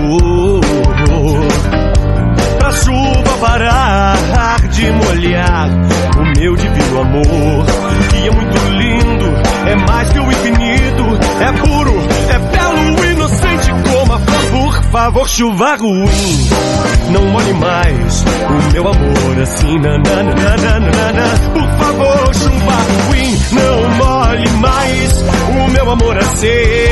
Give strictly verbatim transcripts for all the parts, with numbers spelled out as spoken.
amor, pra chuva parar de molhar o meu divino amor, que é muito lindo, é mais que o infinito, é puro, é belo, inocente como a flor. Por favor, chuva ruim, não molhe mais o meu amor assim, nananana. Por favor, chuva ruim, não molhe mais o meu amor assim.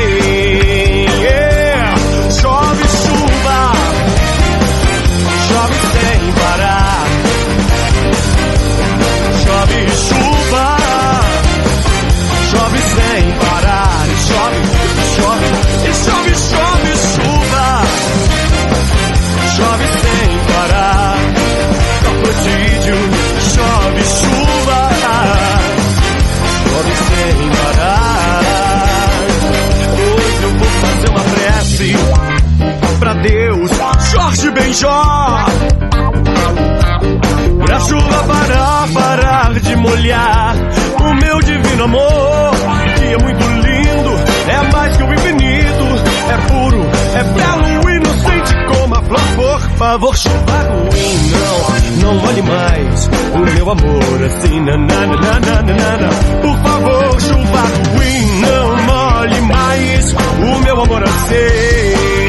Yeah. Chove chuva, chove sem parar. Chove chuva, chove sem parar. E chove, chove, e chove, chove chuva, chove sem parar. Coprodídio, chove chuva, chove sem parar. Hoje eu vou fazer uma prece pra Deus, Jorge Benjó, pra chuva parar, parar de molhar o meu divino amor, que é muito lindo, é mais que o infinito, é puro, é belo, inocente como a flor. Por favor, chuva ruim, não, não molhe mais o meu amor assim, nananana. Por favor, chuva ruim, não molhe mais o meu amor assim.